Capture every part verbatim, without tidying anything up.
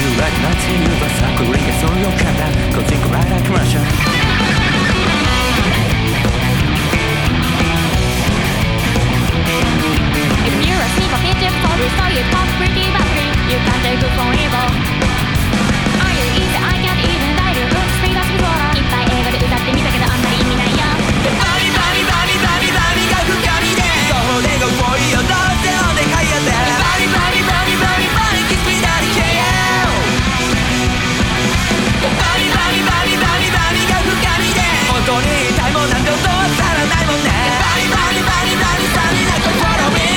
like nothing you but suffering is all your kind Go think right like Russia If you're a single picture photo so you pop pretty bubbly You can't take it from evil Are you easy? I can't even die to look straight up before いっぱい英語で歌ってみたけどあんまり意味ないよバリバリバリバリバリが深みでそれが多いよどうせおでかいやってバリバリバリバリバリキスピダリケバリバリバリバリバリが深みで本当に言いたいもんなんて音は足らないもんねバリバリバリバリバリなく follow me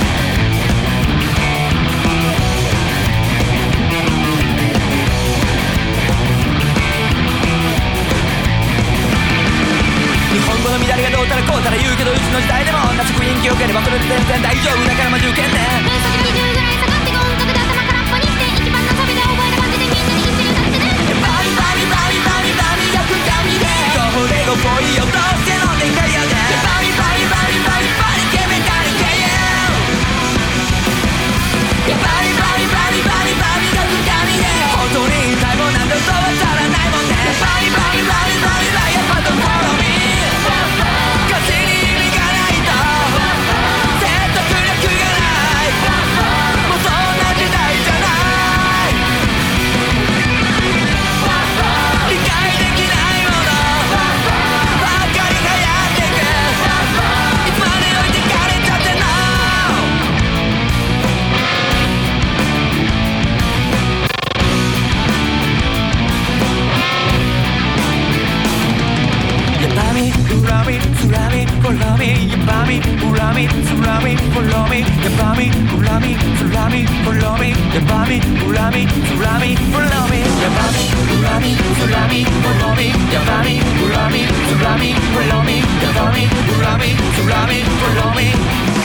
日本語の乱れがどうたらこうたら言うけどうちの時代でも同じ雰囲気を受ければそれで全然大丈夫だからまじ受けんね偏差値にじゅうぐらい下がって音楽で頭空っぽにして一番のサビで覚える感じでみんなに一緒に歌ってねバリバリバリバリバリが深みでそれが多いよどうせのでかいやでバリバリバリバリバリケメカリケバリバリバリバリバリが深みで本当に言いたいもんなんて嘘は足らないもんねバリバリバリバリバリやっぱどう follow me歌詞に意味がないと説得力がないもうそんな時代じゃない理解できないものばっかりがやってくいつまで置いてかれちゃってんのやばみ、恨み、つらみ、follow me やばみ、恨み、つらみ、follow me やばみ、恨み、つらみ、follow me やばみ、恨み、つらみ、follow me やばみ、恨み、つらみ、follow me やばみ、恨み、つらみ、follow me やばみ、恨み、つらみ、follow me